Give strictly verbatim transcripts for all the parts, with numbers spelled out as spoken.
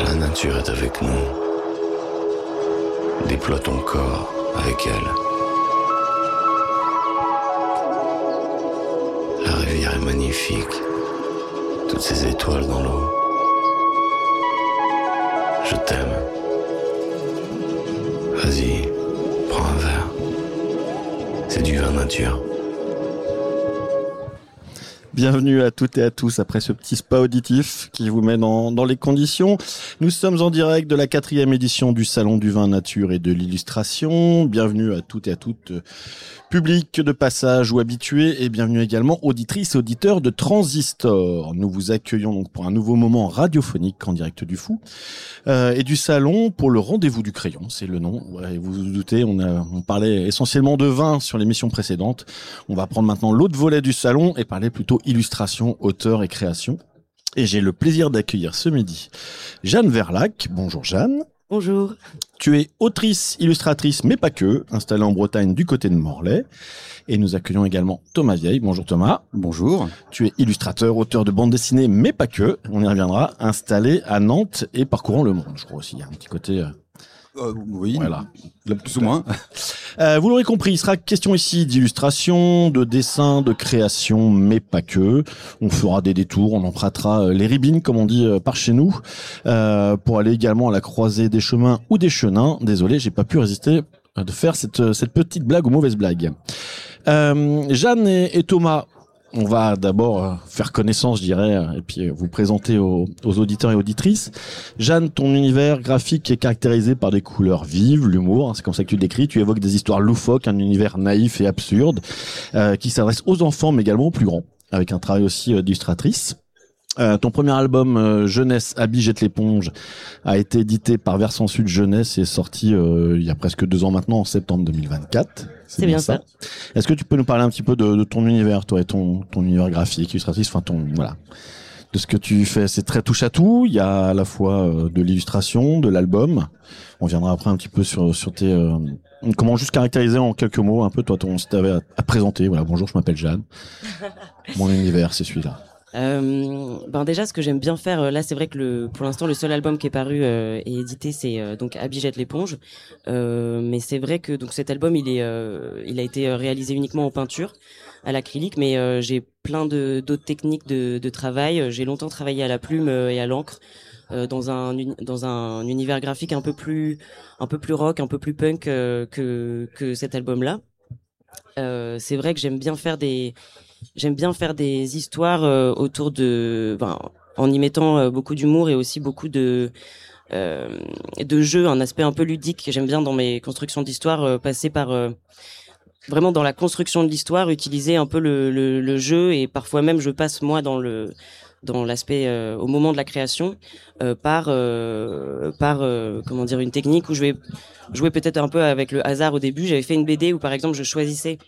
La nature est avec nous. Déploie ton corps avec elle. La rivière est magnifique. Toutes ces étoiles dans l'eau. Je t'aime. Vas-y, prends un verre. C'est du vin nature. Bienvenue à toutes et à tous après ce petit spa auditif qui vous met dans, dans les conditions. Nous sommes en direct de la quatrième édition du Salon du vin nature et de l'illustration. Bienvenue à toutes et à toutes, euh, public de passage ou habitués, et bienvenue également auditrices et auditeurs de Transistor. Nous vous accueillons donc pour un nouveau moment radiophonique en direct du Fou euh, et du Salon pour le rendez-vous du crayon, c'est le nom. Ouais, vous vous doutez, on, a, on parlait essentiellement de vin sur l'émission précédente. On va prendre maintenant l'autre volet du Salon et parler plutôt illustration, auteur et création. Et j'ai le plaisir d'accueillir ce midi Jeanne Verlac. Bonjour Jeanne. Bonjour. Tu es autrice, illustratrice, mais pas que, installée en Bretagne du côté de Morlaix. Et nous accueillons également Thomas Vieille. Bonjour Thomas. Bonjour. Tu es illustrateur, auteur de bande dessinée, mais pas que. On y reviendra. Installé à Nantes et parcourant le monde. Je crois aussi, il y a un petit côté... Euh... Euh, oui, voilà. Plus ou moins. Euh, vous l'aurez compris, il sera question ici d'illustration, de dessin, de création, mais pas que. On fera des détours, on empruntera les ribines, comme on dit par chez nous, euh, pour aller également à la croisée des chemins ou des chenins. Désolé, j'ai pas pu résister de faire cette, cette petite blague ou mauvaise blague. Euh, Jeanne et, et Thomas, on va d'abord faire connaissance, je dirais, et puis vous présenter aux, aux auditeurs et auditrices. Jeanne, ton univers graphique est caractérisé par des couleurs vives, l'humour, hein, c'est comme ça que tu le décris. Tu évoques des histoires loufoques, un univers naïf et absurde, euh, qui s'adresse aux enfants, mais également aux plus grands, avec un travail aussi euh, d'illustratrice. Euh, ton premier album euh, Jeunesse, Abby jette l'éponge a été édité par Versant Sud Jeunesse et est sorti euh, il y a presque deux ans maintenant, en septembre deux mille vingt-quatre. C'est, C'est bien ça. ça. Est-ce que tu peux nous parler un petit peu de, de ton univers, toi, et ton, ton univers graphique, illustratrice, enfin ton, voilà, de ce que tu fais. C'est très touche à tout. Il y a à la fois euh, de l'illustration, de l'album. On viendra après un petit peu sur sur tes euh, comment juste caractériser en quelques mots un peu toi ton si t'avais à, à présenter. Voilà, bonjour, je m'appelle Jeanne. Mon univers, c'est celui-là. Euh, ben déjà, ce que j'aime bien faire, là, c'est vrai que le, pour l'instant, le seul album qui est paru euh, et édité, c'est euh, donc Abby jette l'éponge. Euh, mais c'est vrai que donc cet album, il est, euh, il a été réalisé uniquement en peinture, à l'acrylique, mais euh, j'ai plein de d'autres techniques de, de travail. J'ai longtemps travaillé à la plume et à l'encre, euh, dans un dans un univers graphique un peu plus un peu plus rock, un peu plus punk euh, que que cet album-là. Euh, c'est vrai que j'aime bien faire des J'aime bien faire des histoires euh, autour de, ben, en y mettant euh, beaucoup d'humour et aussi beaucoup de euh, de jeu, un aspect un peu ludique que j'aime bien dans mes constructions d'histoire, euh, passer par euh, vraiment dans la construction de l'histoire, utiliser un peu le, le, le jeu, et parfois même je passe moi dans le dans l'aspect euh, au moment de la création euh, par euh, par euh, comment dire, une technique où je vais jouer peut-être un peu avec le hasard. Au début, j'avais fait une B D où par exemple je choisissais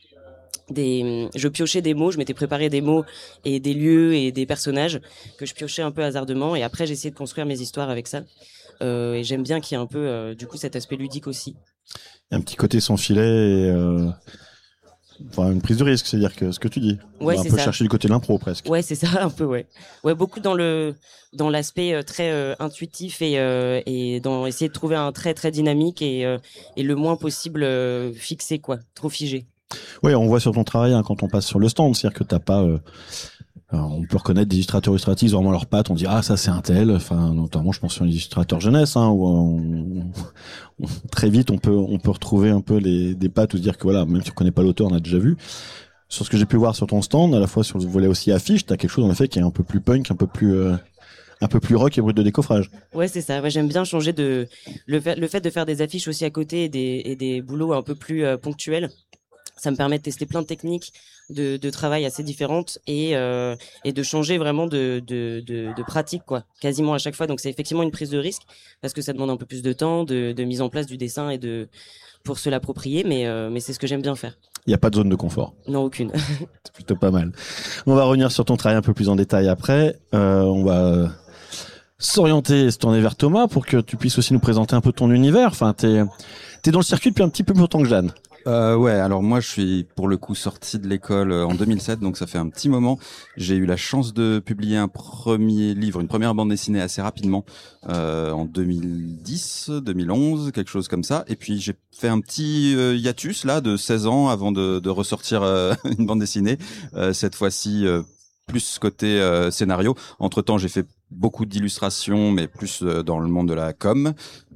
des, je piochais des mots, je m'étais préparé des mots et des lieux et des personnages que je piochais un peu hasardement, et après j'essayais de construire mes histoires avec ça. Euh, et j'aime bien qu'il y ait un peu, euh, du coup, cet aspect ludique aussi. Il y a un petit côté sans filet et euh, enfin une prise de risque, c'est-à-dire que ce que tu dis, on ouais, va un c'est peu ça. Chercher du côté de l'impro presque. Ouais, c'est ça, un peu, ouais. Ouais, beaucoup dans le dans l'aspect euh, très euh, intuitif et euh, et dans essayer de trouver un trait très dynamique et euh, et le moins possible euh, fixé, quoi, trop figé. Oui, on voit sur ton travail hein, quand on passe sur le stand, c'est-à-dire que t'as pas, euh, on peut reconnaître des illustrateurs illustratrices vraiment leurs pattes, on dit ah ça c'est un tel, enfin notamment je pense aux illustrateurs jeunesse, hein, où on, on, très vite on peut on peut retrouver un peu les des pattes ou se dire que voilà, même si on connaît pas l'auteur, on a déjà vu. Sur ce que j'ai pu voir sur ton stand, à la fois sur le volet aussi affiche, t'as quelque chose en effet qui est un peu plus punk, un peu plus euh, un peu plus rock et brut de décoffrage. Ouais, c'est ça. Ouais, j'aime bien changer de le fait le fait de faire des affiches aussi à côté et des et des boulots un peu plus euh, ponctuels. Ça me permet de tester plein de techniques de, de travail assez différentes et, euh, et de changer vraiment de, de, de, de pratique, quoi, quasiment à chaque fois. Donc c'est effectivement une prise de risque parce que ça demande un peu plus de temps, de, de mise en place du dessin et de pour se l'approprier, mais, euh, mais c'est ce que j'aime bien faire. Il n'y a pas de zone de confort. Non, aucune. C'est plutôt pas mal. On va revenir sur ton travail un peu plus en détail après. Euh, on va s'orienter et se tourner vers Thomas pour que tu puisses aussi nous présenter un peu ton univers. Enfin, t'es, t'es dans le circuit depuis un petit peu plus longtemps que Jeanne. Euh, ouais, alors moi je suis pour le coup sorti de l'école en deux mille sept, donc ça fait un petit moment. J'ai eu la chance de publier un premier livre, une première bande dessinée assez rapidement, euh, en deux mille dix, deux mille onze, quelque chose comme ça. Et puis j'ai fait un petit euh, hiatus là de seize ans avant de, de ressortir euh, une bande dessinée, euh, cette fois-ci euh, plus côté euh, scénario. Entre-temps, j'ai fait beaucoup d'illustrations, mais plus euh, dans le monde de la com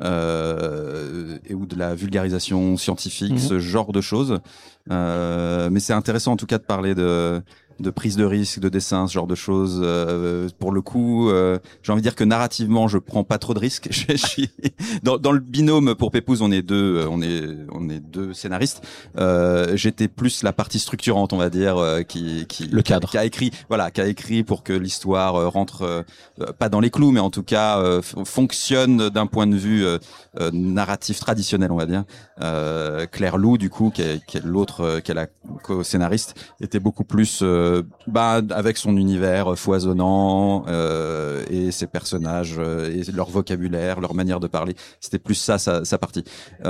euh, et ou de la vulgarisation scientifique, mmh. ce genre de choses. Euh, mais c'est intéressant en tout cas de parler de de prise de risque, de dessin, ce genre de choses. Euh, pour le coup, euh, j'ai envie de dire que narrativement, je prends pas trop de risques. je suis dans, dans le binôme pour Pépouze, on est deux, on est on est deux scénaristes. Euh, j'étais plus la partie structurante, on va dire, euh, qui qui le cadre, qui a écrit, voilà, qui a écrit pour que l'histoire euh, rentre euh, pas dans les clous, mais en tout cas euh, f- fonctionne d'un point de vue euh, euh, narratif traditionnel, on va dire. Euh, Claire Lou, du coup, qui est, qui est l'autre, euh, qui est la co-scénariste, était beaucoup plus euh, bah, avec son univers foisonnant euh, et ses personnages euh, et leur vocabulaire, leur manière de parler. C'était plus ça sa, sa partie.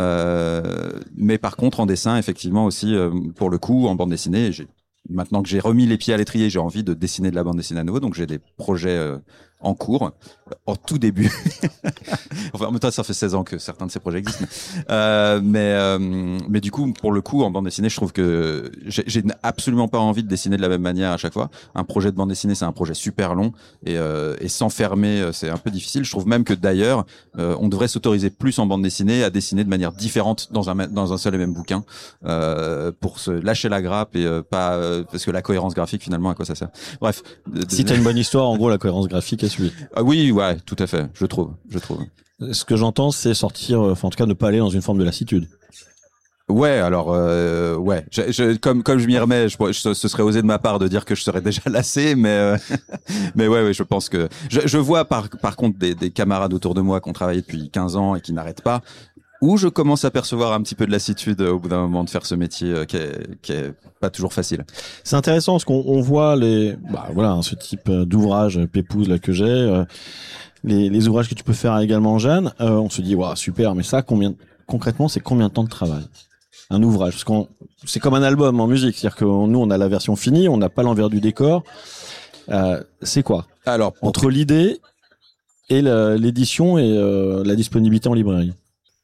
Euh, mais par contre, en dessin, effectivement aussi, euh, pour le coup, en bande dessinée, j'ai, maintenant que j'ai remis les pieds à l'étrier, j'ai envie de dessiner de la bande dessinée à nouveau. Donc j'ai des projets euh, en cours, en tout début. Enfin, en même temps, ça fait seize ans que certains de ces projets existent. Euh, mais, euh, mais du coup, pour le coup, en bande dessinée, je trouve que j'ai, j'ai absolument pas envie de dessiner de la même manière à chaque fois. Un projet de bande dessinée, c'est un projet super long et, euh, et s'enfermer, c'est un peu difficile. Je trouve même que d'ailleurs, euh, on devrait s'autoriser plus en bande dessinée à dessiner de manière différente dans un, dans un seul et même bouquin, euh, pour se lâcher la grappe et euh, pas, euh, parce que la cohérence graphique, finalement, à quoi ça sert? Bref. Si t'as une bonne histoire, en gros, la cohérence graphique est suivie. Ah oui, ouais, tout à fait. Je trouve, je trouve. Ce que j'entends, c'est sortir, enfin en tout cas, ne pas aller dans une forme de lassitude. Ouais, alors euh, ouais, je, je, comme comme je m'y remets, je, je, ce serait osé de ma part de dire que je serais déjà lassé, mais euh, mais ouais, ouais, je pense que je, je vois par par contre des, des camarades autour de moi qui ont travaillé depuis quinze ans et qui n'arrêtent pas, où je commence à percevoir un petit peu de lassitude au bout d'un moment de faire ce métier euh, qui est qui est pas toujours facile. C'est intéressant parce qu'on on voit les, bah voilà, hein, ce type d'ouvrage Pépouze là que j'ai. Euh, Les, les ouvrages que tu peux faire également, Jeanne, euh, on se dit, waouh, super, mais ça, combien, concrètement, c'est combien de temps de travail? Un ouvrage, parce qu'on, c'est comme un album en musique, c'est-à-dire que nous, on a la version finie, on n'a pas l'envers du décor. Euh, c'est quoi? Alors, entre l'idée et la, l'édition et euh, la disponibilité en librairie.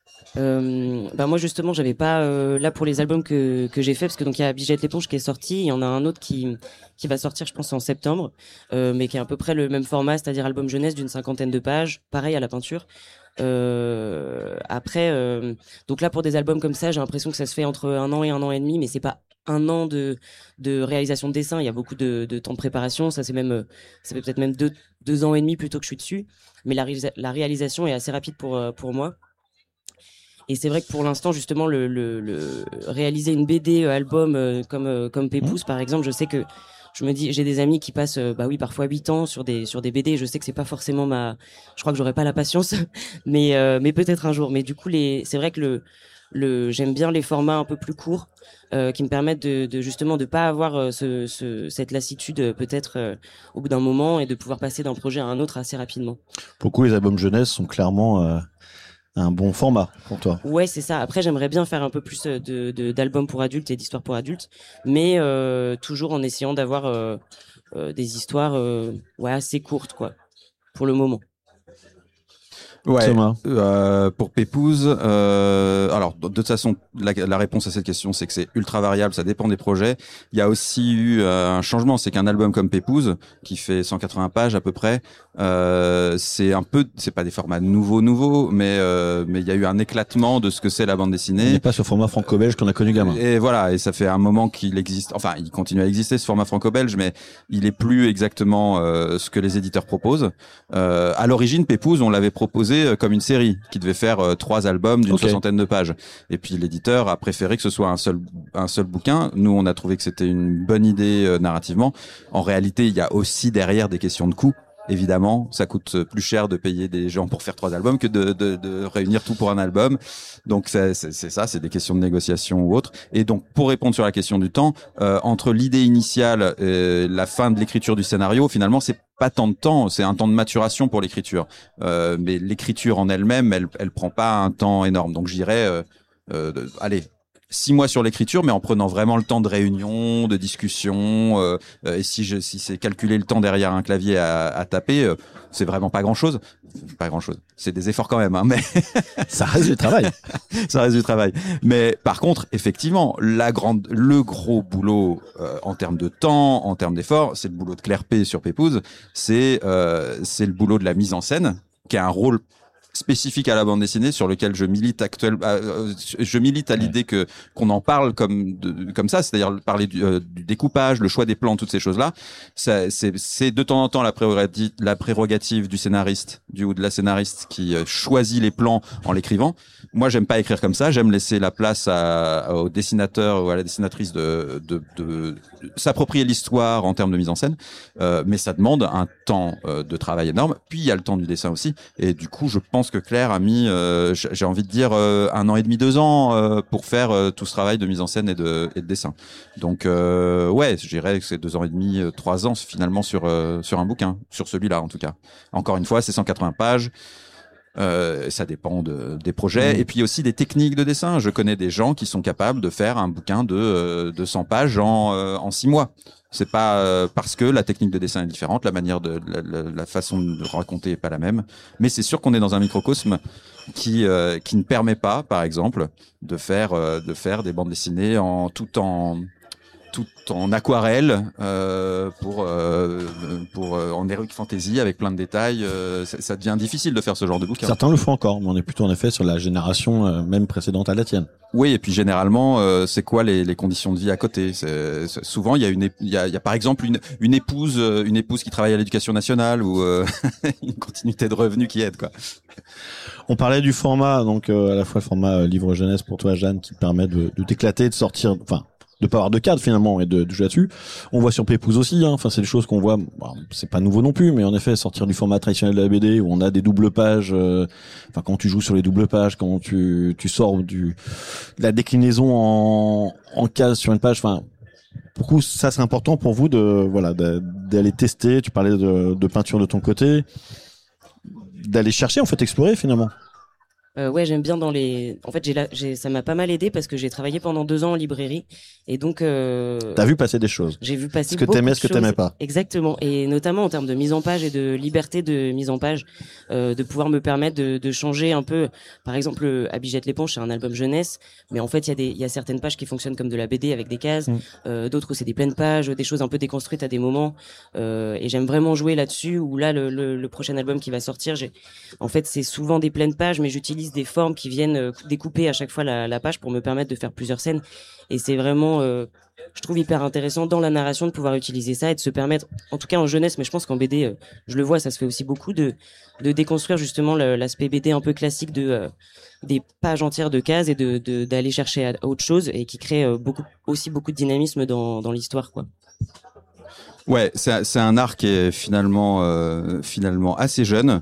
Euh, bah moi justement j'avais pas euh, là pour les albums que que j'ai fait parce que donc il y a Abijette l'éponge qui est sorti, il y en a un autre qui qui va sortir je pense en septembre, euh, mais qui est à peu près le même format, c'est-à-dire album jeunesse d'une cinquantaine de pages, pareil à la peinture. Euh, après euh, donc là pour des albums comme ça j'ai l'impression que ça se fait entre un an et un an et demi, mais c'est pas un an de de réalisation de dessin, il y a beaucoup de de temps de préparation, ça c'est même ça fait peut-être même deux deux ans et demi plutôt que je suis dessus, mais la réalisa- la réalisation est assez rapide pour pour moi. Et c'est vrai que pour l'instant, justement, le, le, le réaliser une B D euh, album euh, comme euh, comme Pépouze, par exemple, je sais que je me dis, j'ai des amis qui passent, euh, bah oui, parfois huit ans sur des sur des B D. Je sais que c'est pas forcément ma, je crois que j'aurais pas la patience, mais euh, mais peut-être un jour. Mais du coup, les, c'est vrai que le le j'aime bien les formats un peu plus courts euh, qui me permettent de, de justement de pas avoir euh, ce, ce cette lassitude euh, peut-être euh, au bout d'un moment et de pouvoir passer d'un projet à un autre assez rapidement. Beaucoup les albums jeunesse sont clairement euh... un bon format pour toi. Ouais, c'est ça. Après, j'aimerais bien faire un peu plus de, de d'albums pour adultes et d'histoires pour adultes, mais euh, toujours en essayant d'avoir euh, euh, des histoires euh, ouais assez courtes quoi, pour le moment. Ouais. Euh, pour Pépouze, euh, alors de, de toute façon, la, la réponse à cette question, c'est que c'est ultra variable, ça dépend des projets. Il y a aussi eu euh, un changement, c'est qu'un album comme Pépouze, qui fait cent quatre-vingts pages à peu près, euh, c'est un peu, c'est pas des formats nouveaux nouveaux, mais euh, mais il y a eu un éclatement de ce que c'est la bande dessinée. Il n'est pas ce format franco-belge qu'on a connu gamin. Et voilà, et ça fait un moment qu'il existe. Enfin, il continue à exister ce format franco-belge, mais il est plus exactement euh, ce que les éditeurs proposent. Euh, à l'origine, Pépouze, on l'avait proposé comme une série qui devait faire euh, trois albums d'une okay. soixantaine de pages. Et puis l'éditeur a préféré que ce soit un seul un seul bouquin. Nous, on a trouvé que c'était une bonne idée euh, narrativement. En réalité, il y a aussi derrière des questions de coût. Évidemment, ça coûte plus cher de payer des gens pour faire trois albums que de, de, de réunir tout pour un album. Donc c'est, c'est, c'est ça, c'est des questions de négociation ou autre. Et donc pour répondre sur la question du temps, euh, entre l'idée initiale et la fin de l'écriture du scénario, finalement c'est pas tant de temps, c'est un temps de maturation pour l'écriture. Euh, mais l'écriture en elle-même, elle, elle prend pas un temps énorme. Donc je dirais, euh, euh, allez, six mois sur l'écriture, mais en prenant vraiment le temps de réunion, de discussion. Euh, euh, et si, je, si c'est calculer le temps derrière un clavier à, à taper, euh, c'est vraiment pas grand-chose. Pas grand-chose. C'est des efforts quand même, hein, mais ça reste du travail. Ça reste du travail. Mais par contre, effectivement, la grande, le gros boulot euh, en termes de temps, en termes d'efforts, c'est le boulot de Claire P sur Pépouze. C'est euh, c'est le boulot de la mise en scène, qui a un rôle spécifique à la bande dessinée sur lequel je milite actuellement. Euh, je milite à l'idée que qu'on en parle comme de, comme ça, c'est-à-dire parler du, euh, du découpage, le choix des plans, toutes ces choses-là. Ça, c'est, c'est de temps en temps la prérogative, la prérogative du scénariste, du ou de la scénariste qui euh, choisit les plans en l'écrivant. Moi, j'aime pas écrire comme ça. J'aime laisser la place à, au dessinateur ou à la dessinatrice de, de, de, de s'approprier l'histoire en termes de mise en scène. Euh, mais ça demande un temps euh, de travail énorme. Puis il y a le temps du dessin aussi. Et du coup, je pense que Claire a mis, euh, j'ai envie de dire, euh, un an et demi, deux ans euh, pour faire euh, tout ce travail de mise en scène et de, et de dessin. Donc, euh, ouais, je dirais que c'est deux ans et demi, euh, trois ans finalement sur euh, sur un bouquin, sur celui-là en tout cas. Encore une fois, c'est cent quatre-vingts pages. Euh, ça dépend de, des projets mmh. et puis aussi des techniques de dessin. Je connais des gens qui sont capables de faire un bouquin de, euh, de cent pages en, euh, en six mois. C'est pas euh, parce que la technique de dessin est différente, la manière de la, la, la façon de raconter est pas la même. Mais c'est sûr qu'on est dans un microcosme qui euh, qui ne permet pas, par exemple, de faire euh, de faire des bandes dessinées en tout en tout en aquarelle euh, pour euh, pour euh, en heroic fantasy avec plein de détails. Euh, ça, ça devient difficile de faire ce genre de bouquin. Certains le font encore, mais on est plutôt en effet sur la génération euh, même précédente à la tienne. Oui, et puis généralement, euh, c'est quoi les, les conditions de vie à côté? C'est, c'est, souvent, il y a une, il y a, il y a par exemple une, une épouse, une épouse qui travaille à l'Éducation nationale ou euh, une continuité de revenus qui aide, quoi. On parlait du format, donc euh, à la fois le format euh, livre jeunesse pour toi, Jeanne, qui permet de, de t'éclater, de sortir, enfin. de pas avoir de cadre finalement et de, de jouer là-dessus. On voit sur Pépouze aussi, hein. Enfin c'est des choses qu'on voit, bon, c'est pas nouveau non plus, mais en effet sortir du format traditionnel de la B D où on a des doubles pages, euh, enfin quand tu joues sur les doubles pages, quand tu tu sors du de la déclinaison en en case sur une page, enfin pour coup ça c'est important pour vous de voilà de, d'aller tester. Tu parlais de, de peinture de ton côté, d'aller chercher en fait explorer finalement. Euh, ouais, j'aime bien dans les. En fait, j'ai, la... j'ai ça m'a pas mal aidé parce que j'ai travaillé pendant deux ans en librairie et donc. Euh... T'as vu passer des choses. J'ai vu passer. Ce que t'aimais, ce que t'aimais pas. Exactement, et notamment en termes de mise en page et de liberté de mise en page, euh, de pouvoir me permettre de, de changer un peu. Par exemple, Abby jette l'éponge, c'est un album jeunesse, mais en fait, il y a des, il y a certaines pages qui fonctionnent comme de la B D avec des cases, mmh. euh, d'autres où c'est des pleines pages, des choses un peu déconstruites à des moments. Euh, et j'aime vraiment jouer là-dessus. Où là, le, le, le prochain album qui va sortir, j'ai, en fait, c'est souvent des pleines pages, mais j'utilise des formes qui viennent découper à chaque fois la, la page pour me permettre de faire plusieurs scènes. Et c'est vraiment, euh, je trouve hyper intéressant dans la narration de pouvoir utiliser ça et de se permettre, en tout cas en jeunesse, mais je pense qu'en B D, euh, je le vois, ça se fait aussi beaucoup, de, de déconstruire justement le, l'aspect B D un peu classique de euh, des pages entières de cases et de, de d'aller chercher à, à autre chose et qui crée euh, beaucoup, aussi beaucoup de dynamisme dans, dans l'histoire, quoi. Ouais, c'est, c'est un art qui est finalement, euh, finalement assez jeune.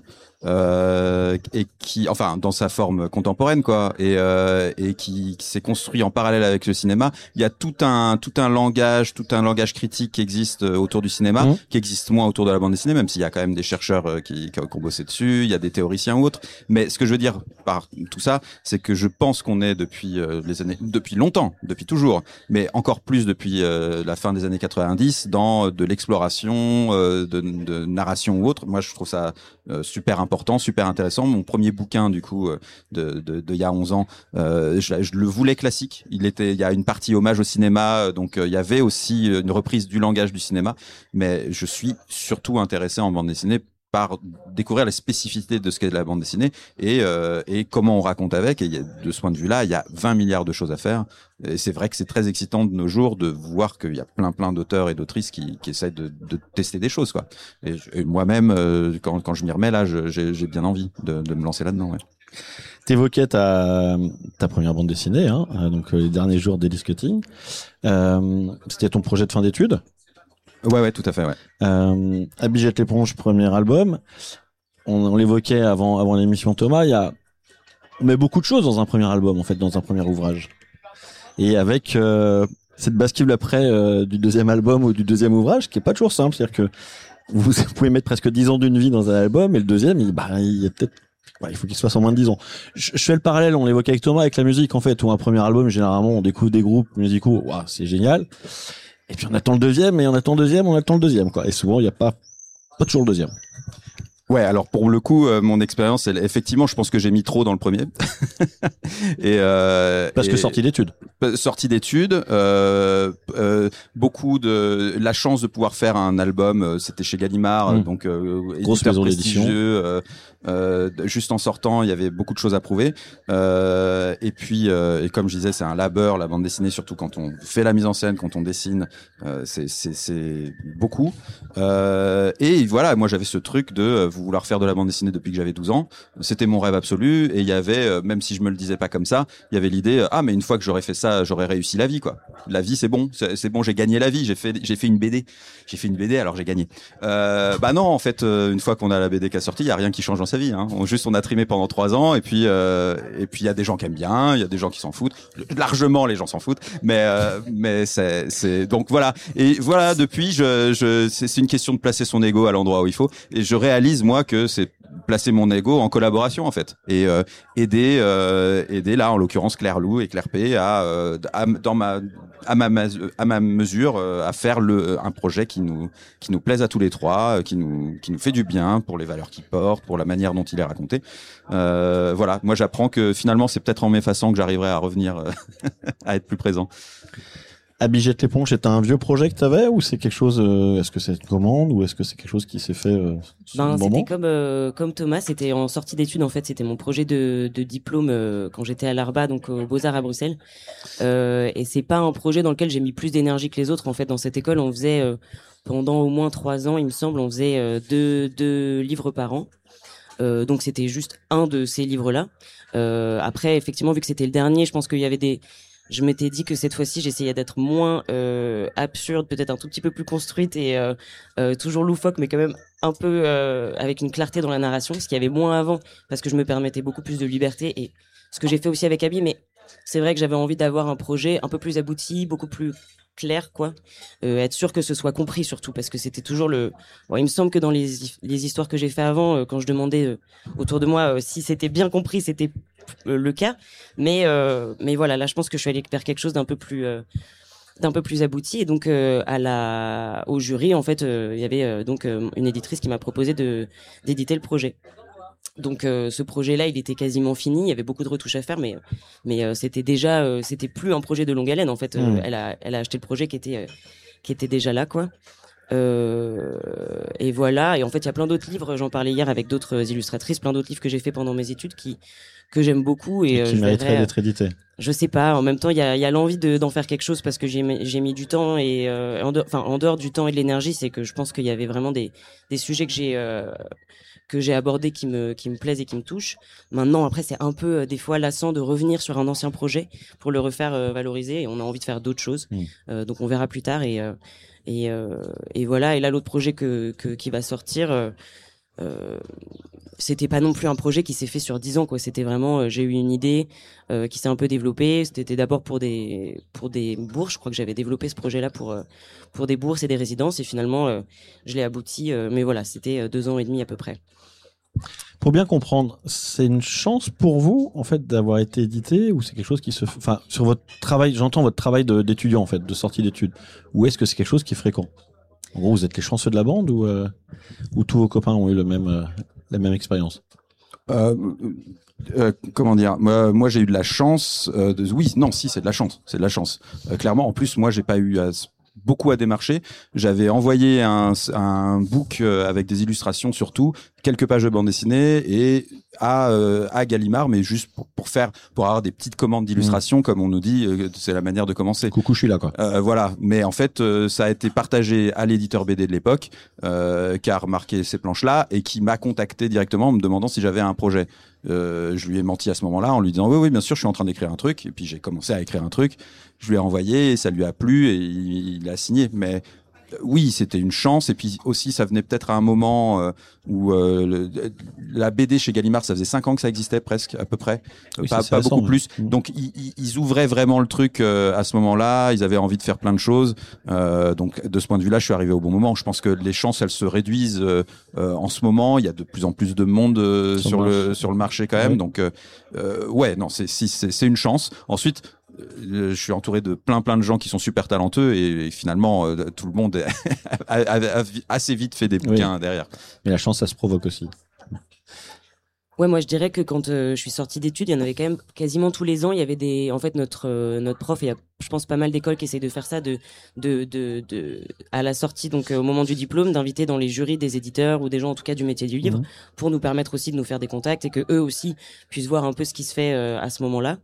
Euh, et qui, enfin, dans sa forme contemporaine, quoi, et euh, et qui, qui s'est construit en parallèle avec le cinéma. Il y a tout un tout un langage, tout un langage critique qui existe autour du cinéma, mmh. qui existe moins autour de la bande dessinée, même s'il y a quand même des chercheurs qui, qui ont bossé dessus, il y a des théoriciens ou autres. Mais ce que je veux dire par tout ça, c'est que je pense qu'on est depuis euh, les années, depuis longtemps, depuis toujours, mais encore plus depuis euh, la fin des années quatre-vingt-dix, dans de l'exploration, euh, de, de narration ou autre. Moi, je trouve ça euh, super important. important, super intéressant. Mon premier bouquin, du coup, de, de, de il y a onze ans, euh, je, je le voulais classique. Il était, il y a une partie hommage au cinéma, donc euh, il y avait aussi une reprise du langage du cinéma. Mais je suis surtout intéressé en bande dessinée par découvrir les spécificités de ce qu'est la bande dessinée et, euh, et comment on raconte avec. Et il y a, de ce point de vue-là, il y a vingt milliards de choses à faire. Et c'est vrai que c'est très excitant de nos jours de voir qu'il y a plein plein d'auteurs et d'autrices qui, qui essaient de, de tester des choses, quoi. Et, et moi-même, euh, quand, quand je m'y remets là, je, j'ai, j'ai bien envie de, de me lancer là-dedans. Ouais. T'évoquais ta, ta première bande dessinée, hein, donc les derniers jours d'Elise Cutting. Euh, c'était ton projet de fin d'études. Ouais, ouais, tout à fait, ouais. Euh, Abby jette l'éponge, premier album. On, on l'évoquait avant, avant l'émission Thomas. Il y a, on met beaucoup de choses dans un premier album, en fait, dans un premier ouvrage. Et avec euh, cette bascule après euh, du deuxième album ou du deuxième ouvrage, qui est pas toujours simple, c'est-à-dire que vous pouvez mettre presque dix ans d'une vie dans un album, et le deuxième, il, bah, il y a peut-être Ouais, il faut qu'il se fasse en moins de dix ans. Je, je fais le parallèle, on l'évoquait avec Thomas, avec la musique en fait, où un premier album, généralement, on découvre des groupes musicaux, waouh, c'est génial. Et puis on attend le deuxième, et on attend le deuxième, on attend le deuxième, quoi. Et souvent, il n'y a pas, pas toujours le deuxième. Ouais, alors pour le coup, euh, mon expérience, elle, effectivement, je pense que j'ai mis trop dans le premier. et euh, Parce et, que sortie d'études. Sortie d'études, euh, euh, beaucoup de la chance de pouvoir faire un album. euh, C'était chez Gallimard, Mmh. donc euh, Grosse éditeur maison d'édition. prestigieux. Euh, euh, juste en sortant, il y avait beaucoup de choses à prouver. Euh, et puis, euh, et comme je disais, c'est un labeur, la bande dessinée, surtout quand on fait la mise en scène, quand on dessine, euh, c'est, c'est, c'est beaucoup. Euh, et voilà, moi j'avais ce truc de euh, vouloir faire de la bande dessinée depuis que j'avais douze ans. C'était mon rêve absolu. Et il y avait, euh, même si je me le disais pas comme ça, il y avait l'idée, euh, ah mais une fois que j'aurais fait ça, j'aurais réussi la vie, quoi. La vie, c'est bon, c'est, c'est bon, j'ai gagné la vie. J'ai fait, j'ai fait une B D, j'ai fait une B D, alors j'ai gagné. Euh, bah non, en fait, euh, une fois qu'on a la B D qui a sorti, il y a rien qui change dans sa vie. Hein. On, juste, on a trimé pendant trois ans, et puis, euh, et puis il y a des gens qui aiment bien, il y a des gens qui s'en foutent. Largement, les gens s'en foutent, mais, euh, mais c'est, c'est donc voilà. Et voilà, depuis, je, je, c'est, c'est une question de placer son ego à l'endroit où il faut. Et je réalise moi que c'est placer mon ego en collaboration en fait, et euh, aider, euh, aider là en l'occurrence Claire Lou et Claire P à, euh, à dans ma à ma à ma mesure euh, à faire le un projet qui nous qui nous plaise à tous les trois, qui nous qui nous fait du bien pour les valeurs qu'il porte, pour la manière dont il est raconté. Euh, voilà, moi j'apprends que finalement c'est peut-être en m'effaçant que j'arriverai à revenir euh, à être plus présent. Abby Jette l'éponge, c'est un vieux projet que t'avais ou c'est quelque chose, euh, est-ce que c'est une commande ou est-ce que c'est quelque chose qui s'est fait euh, sur Ben, le c'était moment comme euh, comme Thomas, c'était en sortie d'études en fait, c'était mon projet de, de diplôme euh, quand j'étais à l'Arba, donc aux Beaux-Arts à Bruxelles. Euh, et c'est pas un projet dans lequel j'ai mis plus d'énergie que les autres. En fait, dans cette école, on faisait euh, pendant au moins trois ans, il me semble, on faisait euh, deux deux livres par an. Euh, donc c'était juste un de ces livres-là. Euh, après, effectivement, vu que c'était le dernier, je pense qu'il y avait des je m'étais dit que cette fois-ci, j'essayais d'être moins euh, absurde, peut-être un tout petit peu plus construite et euh, euh, toujours loufoque, mais quand même un peu euh, avec une clarté dans la narration, ce qu'il y avait moins avant, parce que je me permettais beaucoup plus de liberté. Et ce que j'ai fait aussi avec Abby, mais c'est vrai que j'avais envie d'avoir un projet un peu plus abouti, beaucoup plus clair, quoi. Euh, être sûr que ce soit compris surtout, parce que c'était toujours le... Bon, il me semble que dans les, les histoires que j'ai fait avant, euh, quand je demandais euh, autour de moi euh, si c'était bien compris, c'était euh, le cas. Mais, euh, mais voilà, là, je pense que je suis allée vers quelque chose d'un peu plus... Euh, d'un peu plus abouti, et donc euh, à la au jury en fait euh, il y avait euh, donc euh, une éditrice qui m'a proposé de d'éditer le projet. Donc euh, ce projet-là, il était quasiment fini. Il y avait beaucoup de retouches à faire, mais mais euh, c'était déjà, euh, c'était plus un projet de longue haleine en fait. Euh, Mmh. Elle a elle a acheté le projet qui était euh, qui était déjà là, quoi. Euh, et voilà. Et en fait, il y a plein d'autres livres. J'en parlais hier avec d'autres illustratrices, plein d'autres livres que j'ai fait pendant mes études qui que j'aime beaucoup et, et euh, qui je mériterait verrais, d'être édité. je sais pas. En même temps, il y a il y a l'envie de d'en faire quelque chose parce que j'ai mis- j'ai mis du temps et euh, en dehors, enfin en dehors du temps et de l'énergie, c'est que je pense qu'il y avait vraiment des des sujets que j'ai euh, que j'ai abordé qui me qui me plaisent et qui me touchent. Maintenant, après, c'est un peu euh, des fois lassant de revenir sur un ancien projet pour le refaire euh, valoriser. Et on a envie de faire d'autres choses. Mmh. Euh, donc, on verra plus tard. Et euh, et euh, et voilà. Et là, l'autre projet que, que qui va sortir. Euh, euh, c'était pas non plus un projet qui s'est fait sur dix ans, quoi. C'était vraiment, euh, j'ai eu une idée euh, qui s'est un peu développée. C'était d'abord pour des pour des bourses. Je crois que j'avais développé ce projet-là pour euh, pour des bourses et des résidences. Et finalement, euh, je l'ai abouti. Euh, mais voilà, c'était euh, deux ans et demi à peu près. Pour bien comprendre, c'est une chance pour vous en fait d'avoir été édité ou c'est quelque chose qui se, f- enfin sur votre travail, j'entends votre travail de- d'étudiant en fait, de sortie d'études, ou est-ce que c'est quelque chose qui est fréquent? En gros, vous êtes les chanceux de la bande ou euh, ou tous vos copains ont eu le même euh, la même expérience? Euh, euh, comment dire, moi, moi j'ai eu de la chance. Euh, de, oui, non, si, c'est de la chance, c'est de la chance. Euh, clairement, en plus, moi j'ai pas eu à, beaucoup à démarcher. J'avais envoyé un, un book euh, avec des illustrations surtout, quelques pages de bande dessinée et à euh, à Gallimard, mais juste pour, pour faire, pour avoir des petites commandes d'illustration, mmh. comme on nous dit, euh, c'est la manière de commencer. Coucou, je suis là, quoi. Euh, voilà, mais en fait, euh, ça a été partagé à l'éditeur B D de l'époque, euh, qui a remarqué ces planches-là et qui m'a contacté directement en me demandant si j'avais un projet. Euh, je lui ai menti à ce moment-là en lui disant oui, oui, bien sûr, je suis en train d'écrire un truc. Et puis j'ai commencé à écrire un truc. Je lui ai envoyé, et ça lui a plu et il, il a signé. Mais oui, c'était une chance, et puis aussi ça venait peut-être à un moment euh, où euh, le, la B D chez Gallimard, ça faisait cinq ans que ça existait presque à peu près, oui, pas, c'est pas récent, beaucoup ouais. plus. Donc ils, ils ouvraient vraiment le truc euh, à ce moment-là, ils avaient envie de faire plein de choses. Euh, donc de ce point de vue-là, je suis arrivé au bon moment. Je pense que les chances, elles se réduisent euh, euh, en ce moment. Il y a de plus en plus de monde euh, sur, sur le sur le marché quand même. Ouais. Donc euh, euh, ouais, non, c'est si c'est, c'est une chance. Ensuite. Je suis entouré de plein plein de gens qui sont super talentueux et, et finalement euh, tout le monde a, a, a assez vite fait des bouquins oui. derrière. Mais la chance, ça se provoque aussi. Ouais, moi je dirais que quand euh, je suis sortie d'études, il y en avait quand même quasiment tous les ans. Il y avait des, en fait notre euh, notre prof, et il y a, je pense pas mal d'écoles qui essayent de faire ça, de de de, de à la sortie, donc euh, au moment du diplôme, d'inviter dans les jurys des éditeurs ou des gens en tout cas du métier du livre, mmh. pour nous permettre aussi de nous faire des contacts et que eux aussi puissent voir un peu ce qui se fait euh, à ce moment-là.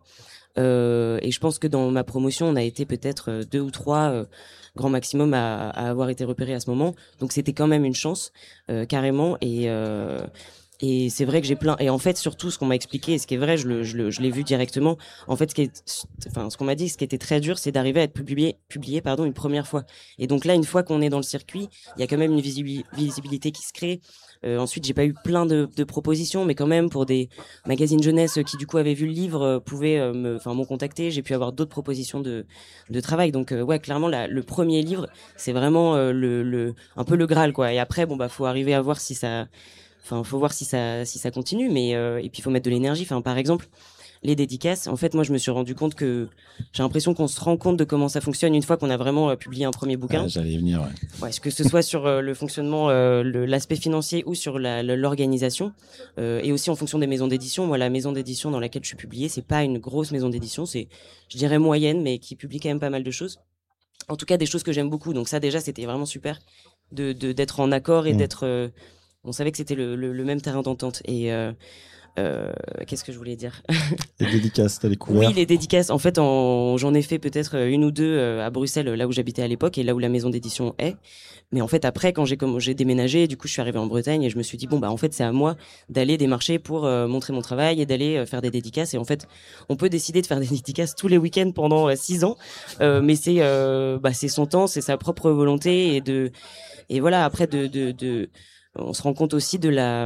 Euh, et je pense que dans ma promotion, on a été peut-être deux ou trois euh, grand maximum à, à avoir été repérés à ce moment. Donc c'était quand même une chance, euh, carrément. Et euh, et c'est vrai que j'ai plein. Et en fait, surtout, ce qu'on m'a expliqué, et ce qui est vrai, je le, je le, je l'ai vu directement. En fait, ce qui est, enfin, ce qu'on m'a dit, ce qui était très dur, c'est d'arriver à être publié, publié, pardon, une première fois. Et donc là, une fois qu'on est dans le circuit, il y a quand même une visibilité qui se crée. Euh, ensuite, j'ai pas eu plein de, de propositions, mais quand même pour des magazines jeunesse qui du coup avaient vu le livre, euh, pouvaient euh, me, enfin, m'ont contacté. J'ai pu avoir d'autres propositions de, de travail. Donc euh, ouais, clairement, la, le premier livre, c'est vraiment euh, le, le, un peu le Graal, quoi. Et après, bon bah, faut arriver à voir si ça, enfin, faut voir si ça, si ça continue. Mais euh, et puis il faut mettre de l'énergie. Enfin, par exemple. Les dédicaces, en fait, moi, je me suis rendu compte que j'ai l'impression qu'on se rend compte de comment ça fonctionne une fois qu'on a vraiment euh, publié un premier bouquin. Ah, j'allais y venir, ouais. Ouais, que ce soit sur euh, le fonctionnement, euh, le, l'aspect financier ou sur la, l'organisation, euh, et aussi en fonction des maisons d'édition. Moi, la maison d'édition dans laquelle je suis publiée, c'est pas une grosse maison d'édition, c'est, je dirais, moyenne, mais qui publie quand même pas mal de choses. En tout cas, des choses que j'aime beaucoup. Donc ça, déjà, c'était vraiment super de, de d'être en accord et mmh. d'être. Euh, on savait que c'était le, le, le même terrain d'entente. Et euh, Euh, qu'est-ce que je voulais dire? Les dédicaces, t'as découvert? Oui, les dédicaces. En fait, en, j'en ai fait peut-être une ou deux à Bruxelles, là où j'habitais à l'époque et là où la maison d'édition est. Mais en fait, après, quand j'ai, comme, j'ai déménagé, du coup, je suis arrivée en Bretagne et je me suis dit, bon, bah, en fait, c'est à moi d'aller démarcher pour euh, montrer mon travail et d'aller euh, faire des dédicaces. Et en fait, on peut décider de faire des dédicaces tous les week-ends pendant euh, six ans. Euh, mais c'est, euh, bah, c'est son temps, c'est sa propre volonté et de, et voilà, après, de, de, de, on se rend compte aussi de la,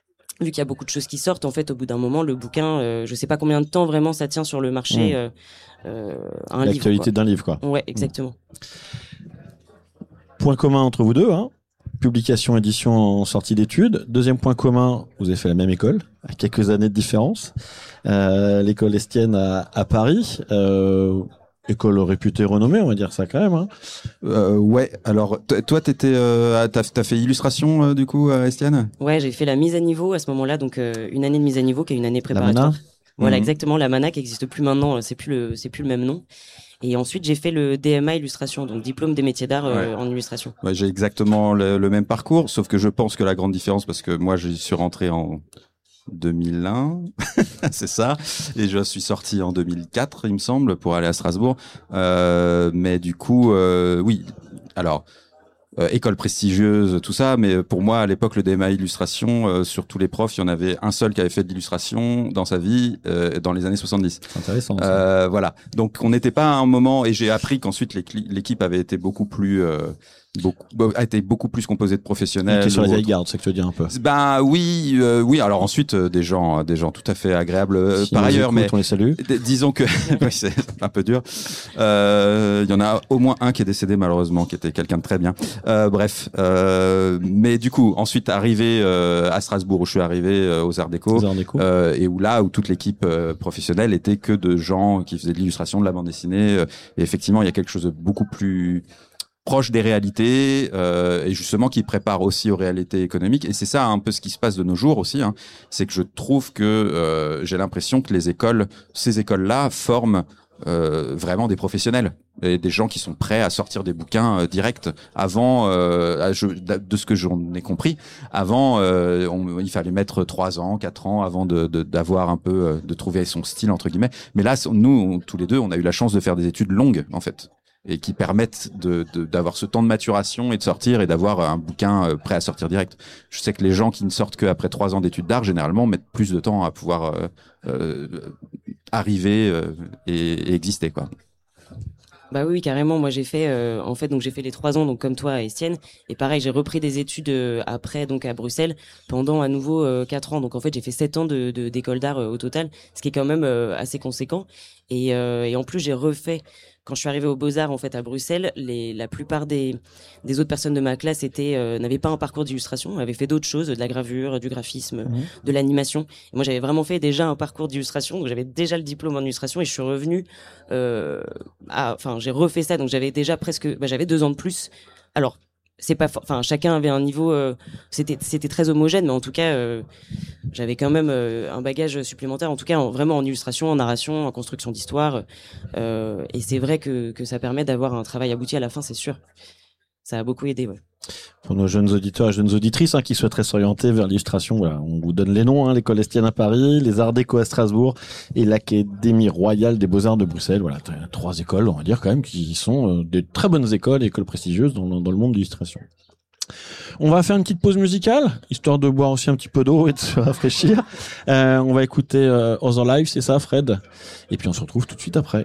vu qu'il y a beaucoup de choses qui sortent, en fait, au bout d'un moment, le bouquin, euh, je sais pas combien de temps vraiment ça tient sur le marché, mmh. euh, euh, un livre. L'actualité d'un livre, quoi. Ouais, exactement. Point commun entre vous deux, hein. Publication, édition en sortie d'études. Deuxième point commun, vous avez fait la même école, à quelques années de différence. Euh, l'école Estienne à, à Paris. Euh, École réputée, renommée, on va dire ça quand même. Hein. Euh, ouais. Alors, t- toi, t'étais, euh, t'as, t'as fait illustration euh, du coup à Estienne ? Ouais, j'ai fait la mise à niveau à ce moment-là, donc euh, une année de mise à niveau qui est une année préparatoire. La Mana ? Voilà, mmh. exactement. La Mana qui n'existe plus maintenant, c'est plus le, c'est plus le même nom. Et ensuite, j'ai fait le D M A illustration, donc diplôme des métiers d'art euh, ouais. en illustration. Ouais, j'ai exactement le, le même parcours, sauf que je pense que la grande différence, parce que moi, je suis rentré en deux mille un, c'est ça, et je suis sorti en deux mille quatre, il me semble, pour aller à Strasbourg. Euh, mais du coup, euh, oui. Alors, euh, école prestigieuse, tout ça, mais pour moi, à l'époque, le D M A illustration, euh, sur tous les profs, il y en avait un seul qui avait fait de l'illustration dans sa vie, euh, dans les années soixante-dix. Intéressant. Ça. Euh, voilà. Donc, on n'était pas à un moment, et j'ai appris qu'ensuite l'équipe avait été beaucoup plus. Euh, Beaucoup, a été beaucoup plus composé de professionnels. Qui sur la vieille garde, c'est ce que tu veux dire un peu. Ben oui, euh, oui. Alors ensuite, euh, des gens, des gens tout à fait agréables euh, si par ailleurs, écoute, mais on les salue. D- disons que oui, c'est un peu dur. Il euh, y en a au moins un qui est décédé malheureusement, qui était quelqu'un de très bien. Euh, bref, euh, mais du coup, ensuite arrivé euh, à Strasbourg où je suis arrivé euh, aux Arts Déco, Arts Déco. Euh, et où là où toute l'équipe euh, professionnelle était que de gens qui faisaient de l'illustration, de la bande dessinée. Euh, et effectivement, il y a quelque chose de beaucoup plus proche des réalités euh, et justement qui prépare aussi aux réalités économiques, et c'est ça un peu ce qui se passe de nos jours aussi, hein. C'est que je trouve que euh, j'ai l'impression que les écoles, ces écoles-là forment euh, vraiment des professionnels et des gens qui sont prêts à sortir des bouquins euh, directs. Avant, euh, je, de ce que j'en ai compris, avant euh, on, il fallait mettre trois ans, quatre ans avant de, de, d'avoir un peu, de trouver son style entre guillemets. Mais là, nous, on, tous les deux, on a eu la chance de faire des études longues en fait, et qui permettent de, de, d'avoir ce temps de maturation et de sortir et d'avoir un bouquin prêt à sortir direct. Je sais que les gens qui ne sortent qu'après trois ans d'études d'art, généralement, mettent plus de temps à pouvoir euh, euh, arriver euh, et, et exister, quoi. Bah oui, carrément. Moi, j'ai fait, euh, en fait, donc j'ai fait les trois ans, donc comme toi, Estienne, et pareil, j'ai repris des études euh, après, donc à Bruxelles, pendant à nouveau euh, quatre ans. Donc en fait, j'ai fait sept ans de de- d'école d'art euh, au total, ce qui est quand même euh, assez conséquent. Et euh, et en plus, j'ai refait. Quand je suis arrivée aux Beaux-Arts en fait à Bruxelles, les la plupart des des autres personnes de ma classe étaient euh, n'avaient pas un parcours d'illustration, avaient fait d'autres choses, de la gravure, du graphisme, Mhm. de l'animation. Et moi, j'avais vraiment fait déjà un parcours d'illustration, donc j'avais déjà le diplôme en illustration et je suis revenue euh, à- enfin, j'ai refait ça, donc j'avais déjà presque, bah, j'avais deux ans de plus. Alors, c'est pas, for- enfin, chacun avait un niveau, euh, c'était, c'était très homogène, mais en tout cas, euh, j'avais quand même euh, un bagage supplémentaire, en tout cas, en- vraiment en illustration, en narration, en construction d'histoire. Euh, et c'est vrai que que ça permet d'avoir un travail abouti à la fin, c'est sûr. Ça a beaucoup aidé, ouais. Pour nos jeunes auditeurs et jeunes auditrices hein, qui souhaiteraient s'orienter vers l'illustration, voilà, on vous donne les noms, hein, l'école Estienne à Paris, les Arts Déco à Strasbourg et l'Académie royale des beaux-arts de Bruxelles. Voilà, t- trois écoles, on va dire quand même, qui sont euh, des très bonnes écoles, écoles prestigieuses dans, le- dans le monde de l'illustration. On va faire une petite pause musicale, histoire de boire aussi un petit peu d'eau et de se rafraîchir. Euh, on va écouter euh, Other Lives, c'est ça Fred? Et puis on se retrouve tout de suite après.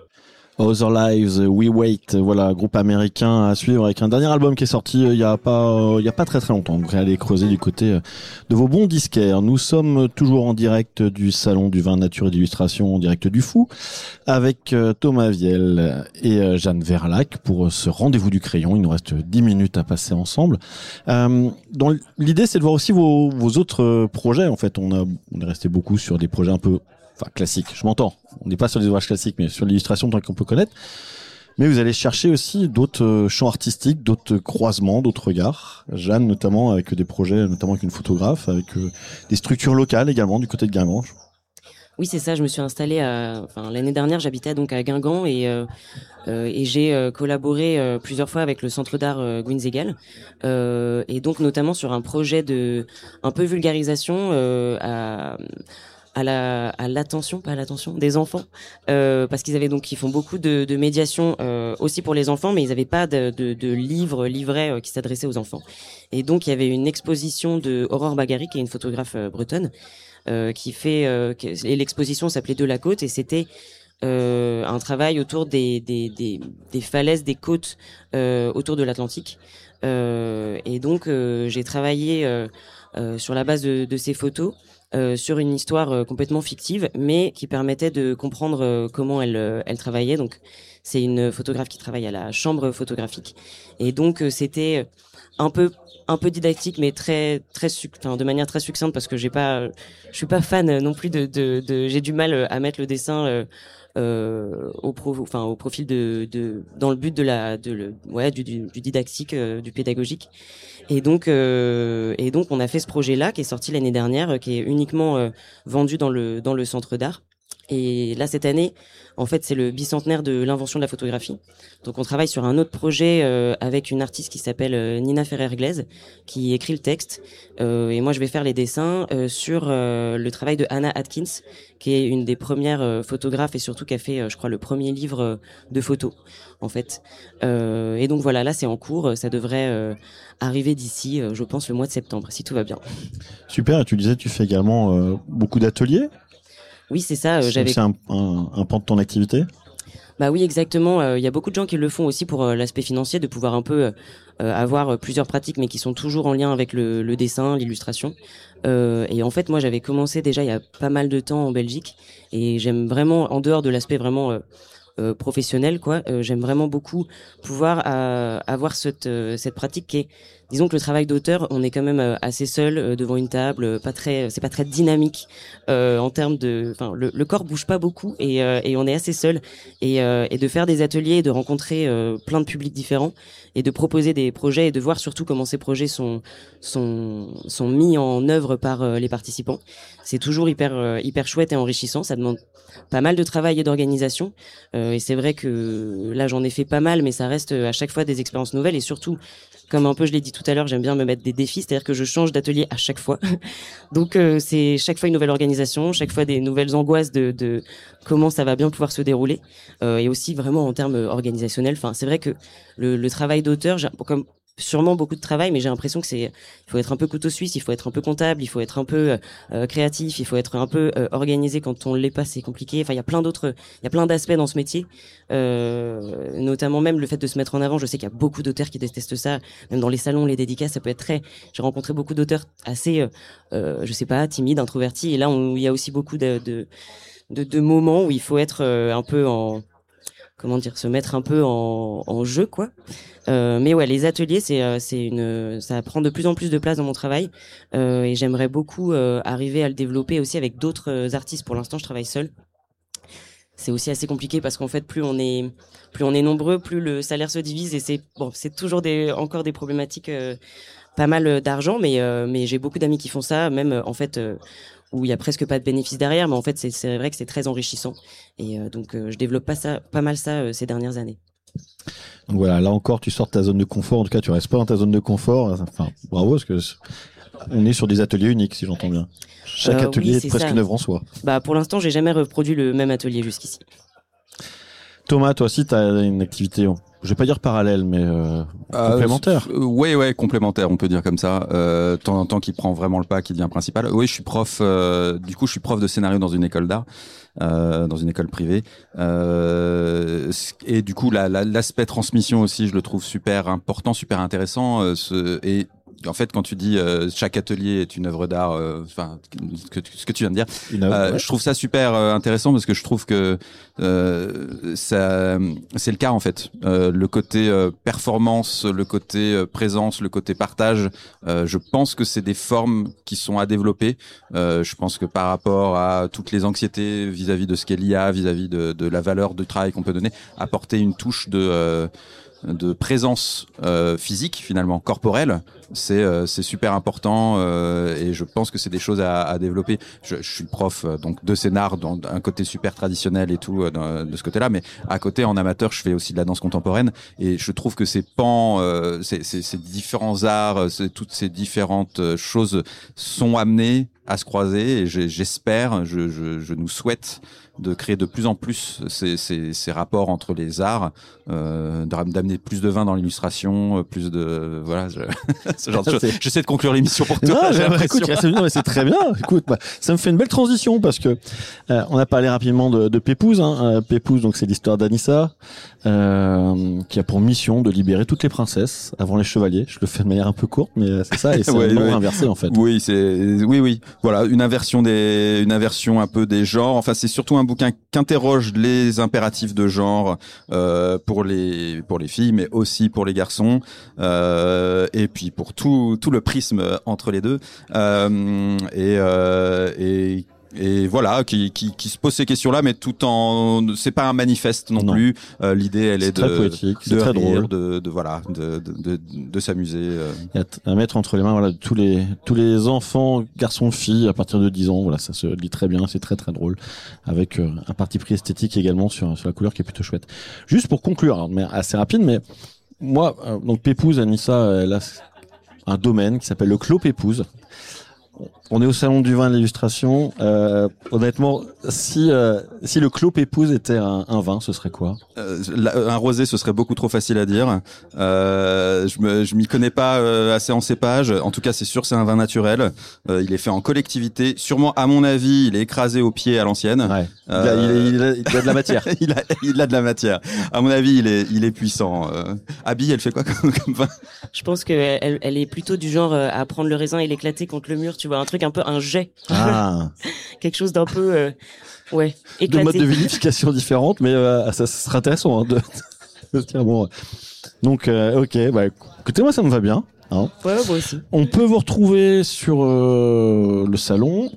Other Lives, We Wait, voilà, groupe américain à suivre avec un dernier album qui est sorti euh, il y a pas euh, il y a pas très très longtemps. Donc allez creuser du côté euh, de vos bons disquaires. Nous sommes toujours en direct du salon du vin nature et d'illustration en direct du Fou avec euh, Thomas Viel et euh, Jeanne Verlac pour euh, ce rendez-vous du crayon. Il nous reste dix minutes à passer ensemble. Euh, donc l'idée c'est de voir aussi vos vos autres euh, projets en fait. On a on est resté beaucoup sur des projets un peu enfin classique, je m'entends. On n'est pas sur des ouvrages classiques, mais sur l'illustration tant qu'on peut connaître. Mais vous allez chercher aussi d'autres euh, champs artistiques, d'autres croisements, d'autres regards. Jeanne, notamment avec des projets, notamment avec une photographe, avec euh, des structures locales également du côté de Guingamp. Oui, c'est ça. Je me suis installée à, enfin, l'année dernière, j'habitais donc à Guingamp et euh, euh, et j'ai euh, collaboré euh, plusieurs fois avec le Centre d'art euh, Gwynségal euh, et donc notamment sur un projet de un peu vulgarisation euh, à à la à l'attention, pas à l'attention des enfants, euh, parce qu'ils avaient donc ils font beaucoup de, de médiation euh, aussi pour les enfants, mais ils n'avaient pas de, de, de livres livrets euh, qui s'adressaient aux enfants. Et donc il y avait une exposition de Aurore Bagary, qui est une photographe euh, bretonne, euh, qui fait euh, que- et l'exposition s'appelait De la côte et c'était euh, un travail autour des des des, des falaises, des côtes euh, autour de l'Atlantique. Euh, et donc euh, j'ai travaillé euh, euh, sur la base de, de ces photos euh, sur une histoire euh, complètement fictive, mais qui permettait de comprendre euh, comment elle, euh, elle travaillait. Donc, c'est une photographe qui travaille à la chambre photographique, et donc euh, c'était un peu un peu didactique, mais très très suc- enfin, de manière très succincte parce que j'ai pas, je suis pas fan non plus de, de, de j'ai du mal à mettre le dessin. Euh, euh, au pro, enfin au profil de, de dans le but de la de le ouais du, du, du didactique, euh, du pédagogique. Et donc, euh, et donc, on a fait ce projet-là qui est sorti l'année dernière, euh, qui est uniquement euh, vendu dans le dans le centre d'art. Et là, cette année, en fait, c'est le bicentenaire de l'invention de la photographie. Donc, on travaille sur un autre projet euh, avec une artiste qui s'appelle euh, Nina Ferrer-Glaise, qui écrit le texte. Euh, et moi, je vais faire les dessins euh, sur euh, le travail de Hannah Atkins, qui est une des premières euh, photographes et surtout qui a fait, euh, je crois, le premier livre euh, de photos, en fait. Euh, et donc voilà, là, c'est en cours. Ça devrait euh, arriver d'ici, euh, je pense, le mois de septembre, si tout va bien. Super, et tu disais tu fais également euh, beaucoup d'ateliers. Oui, c'est ça. Euh, C'est j'avais aussi un, un, un pan de ton activité. Bah oui, exactement. Il euh, y a beaucoup de gens qui le font aussi pour euh, l'aspect financier, de pouvoir un peu euh, avoir euh, plusieurs pratiques, mais qui sont toujours en lien avec le, le dessin, l'illustration. Euh, et en fait, moi, j'avais commencé déjà il y a pas mal de temps en Belgique, et j'aime vraiment, en dehors de l'aspect vraiment euh, euh, professionnel, quoi, euh, j'aime vraiment beaucoup pouvoir euh, avoir cette euh, cette pratique qui est, disons que le travail d'auteur, on est quand même euh, assez seul euh, devant une table, euh, pas très, c'est pas très dynamique euh, en termes de, enfin, le, le corps bouge pas beaucoup et euh, et on est assez seul et euh, et de faire des ateliers, et de rencontrer euh, plein de publics différents et de proposer des projets et de voir surtout comment ces projets sont sont sont mis en œuvre par euh, les participants. C'est toujours hyper euh, hyper chouette et enrichissant. Ça demande pas mal de travail et d'organisation. Euh, et c'est vrai que là, j'en ai fait pas mal, mais ça reste à chaque fois des expériences nouvelles. Et surtout, comme un peu je l'ai dit tout à l'heure, j'aime bien me mettre des défis, c'est-à-dire que je change d'atelier à chaque fois. Donc euh, c'est chaque fois une nouvelle organisation, chaque fois des nouvelles angoisses de, de comment ça va bien pouvoir se dérouler. Euh, et aussi vraiment en termes organisationnels. Enfin, c'est vrai que le, le travail d'auteur, j'ai- comme sûrement beaucoup de travail, mais j'ai l'impression que c'est, il faut être un peu couteau suisse, il faut être un peu comptable, il faut être un peu euh, créatif, il faut être un peu euh, organisé. Quand on l'est pas, c'est compliqué. Enfin, il y a plein d'autres, il y a plein d'aspects dans ce métier, euh, notamment même le fait de se mettre en avant. Je sais qu'il y a beaucoup d'auteurs qui détestent ça, même dans les salons, les dédicaces, ça peut être très. J'ai rencontré beaucoup d'auteurs assez, euh, euh, je sais pas, timides, introvertis, et là, on, il y a aussi beaucoup de, de, de, de moments où il faut être euh, un peu en comment dire, se mettre un peu en, en jeu, quoi. Euh, mais ouais, les ateliers, c'est, euh, c'est une, ça prend de plus en plus de place dans mon travail, euh, et j'aimerais beaucoup euh, arriver à le développer aussi avec d'autres artistes. Pour l'instant, je travaille seule. C'est aussi assez compliqué parce qu'en fait, plus on est, plus on est nombreux, plus le salaire se divise, et c'est bon, c'est toujours des, encore des problématiques, euh, pas mal d'argent, mais euh, mais j'ai beaucoup d'amis qui font ça, même en fait. Euh, où il y a presque pas de bénéfice derrière, mais en fait c'est c'est vrai que c'est très enrichissant, et euh, donc euh, je développe pas ça pas mal ça euh, ces dernières années. Donc voilà, là encore tu sors de ta zone de confort, en tout cas tu restes pas dans ta zone de confort. Enfin bravo, parce que on est sur des ateliers uniques, si j'entends bien. Chaque euh, atelier oui, est, c'est presque ça. une œuvre en soi. Bah pour l'instant j'ai jamais reproduit le même atelier jusqu'ici. Thomas, toi aussi t'as une activité, je vais pas dire parallèle, mais euh, Euh, complémentaire. Euh, ouais, ouais, complémentaire, on peut dire comme ça. Euh, temps en temps, qui prend vraiment le pas, qui devient principal. Oui, je suis prof. Euh, du coup, je suis prof de scénario dans une école d'art, euh, dans une école privée. Euh, et du coup, la, la, l'aspect transmission aussi, je le trouve super important, super intéressant. Euh, ce, et en fait, quand tu dis euh, chaque atelier est une œuvre d'art, enfin, euh, ce, que, ce que tu viens de dire, Une œuvre, euh, ouais. je trouve ça super euh, intéressant parce que je trouve que euh, ça, c'est le cas en fait. Euh, le côté euh, performance, le côté euh, présence, le côté partage, euh, je pense que c'est des formes qui sont à développer. Euh, je pense que par rapport à toutes les anxiétés vis-à-vis de ce qu'est l'I A, vis-à-vis de, de la valeur du travail qu'on peut donner, apporter une touche de euh, de présence euh, physique finalement corporelle, c'est euh, c'est super important, euh, et je pense que c'est des choses à, à développer. Je, je suis prof euh, donc de scénar, dans un côté super traditionnel et tout euh, dans, de ce côté-là, mais à côté en amateur je fais aussi de la danse contemporaine, et je trouve que ces pans, euh, ces, ces, ces différents arts, ces, toutes ces différentes choses sont amenées à se croiser, et j'espère, je, je, je nous souhaite de créer de plus en plus ces, ces, ces rapports entre les arts, euh, d'amener plus de vin dans l'illustration, plus de voilà, je, ce genre de choses. J'essaie de conclure l'émission pour toi. Non, j'ai bah, écoute, non, mais c'est très bien. Écoute, bah, ça me fait une belle transition parce que euh, on a parlé rapidement de, de Pépouze. Hein. Euh, Pépouze, donc c'est l'histoire d'Anissa, euh, qui a pour mission de libérer toutes les princesses avant les chevaliers. Je le fais de manière un peu courte, mais c'est ça, et c'est ouais, un nom ouais. inversé en fait. Oui, c'est oui, oui. Voilà, une inversion des, une inversion un peu des genres. Enfin, c'est surtout un bouquin qu'interroge les impératifs de genre euh, pour les pour les filles, mais aussi pour les garçons, euh, et puis pour tout tout le prisme entre les deux, euh, et euh, et et voilà, qui, qui, qui se pose ces questions-là, mais tout en, c'est pas un manifeste non, non. plus. Euh, l'idée, elle est, est de, très poétique, de très rire, drôle, de, de voilà, de, de, de, de s'amuser. Euh. Et à, à mettre entre les mains, voilà, tous les, tous les enfants, garçons, filles, à partir de dix ans, voilà, ça se lit très bien, c'est très très drôle, avec euh, un parti pris esthétique également sur, sur la couleur qui est plutôt chouette. Juste pour conclure, alors, mais assez rapide, mais moi, euh, donc Pépouze, Anissa, elle a un domaine qui s'appelle le Clos Pépouze. On est au salon du vin et de l'illustration. Euh, honnêtement, si euh, si le Clos Pépouze était un, un vin, ce serait quoi? euh, Un rosé, ce serait beaucoup trop facile à dire. Euh, je me, je m'y connais pas euh, assez en cépage. En tout cas, c'est sûr, c'est un vin naturel. Euh, il est fait en collectivité. Sûrement, à mon avis, il est écrasé au pied à l'ancienne. Ouais. Il, a, il, a, il, a, il a de la matière. il, a, il a de la matière. À mon avis, il est, il est puissant. Euh, Abby, elle fait quoi comme, comme vin? Je pense qu'elle elle est plutôt du genre à prendre le raisin et l'éclater contre le mur. Tu vois, un truc un peu un jet. Ah. Quelque chose d'un peu, euh, ouais, éclaté. Deux modes de vinification différentes, mais euh, ça, ça sera intéressant hein, de, de dire bon. Donc, euh, ok, bah, écoutez, moi ça me va bien. Hein. Ouais, moi aussi. On peut vous retrouver sur euh, le salon.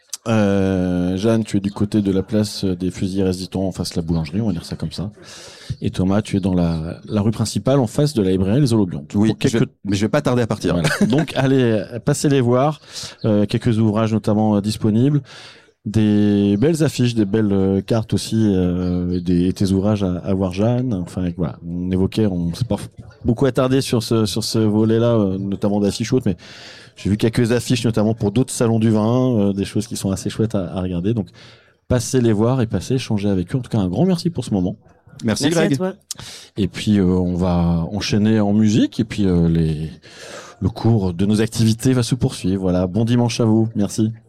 Euh, Jeanne, tu es du côté de la place des fusils résistants en face de la boulangerie, on va dire ça comme ça. Et Thomas, tu es dans la, la rue principale en face de la librairie Les Holobions. Oui, quelques... je vais, mais je vais pas tarder à partir. Voilà. Donc allez, passez les voir. Euh, quelques ouvrages notamment euh, disponibles. Des belles affiches, des belles euh, cartes aussi, euh, et des, et tes ouvrages à, à voir, Jeanne. Enfin voilà, on évoquait, on s'est pas beaucoup attardé sur ce sur ce volet-là, euh, notamment d'affiches hautes, mais j'ai vu quelques affiches notamment pour d'autres salons du vin, euh, des choses qui sont assez chouettes à, à regarder. Donc passez les voir et passez échanger avec eux. En tout cas, un grand merci pour ce moment. Merci, Merci Greg. à toi. Et puis euh, on va enchaîner en musique et puis euh, les le cours de nos activités va se poursuivre. Voilà, bon dimanche à vous. Merci.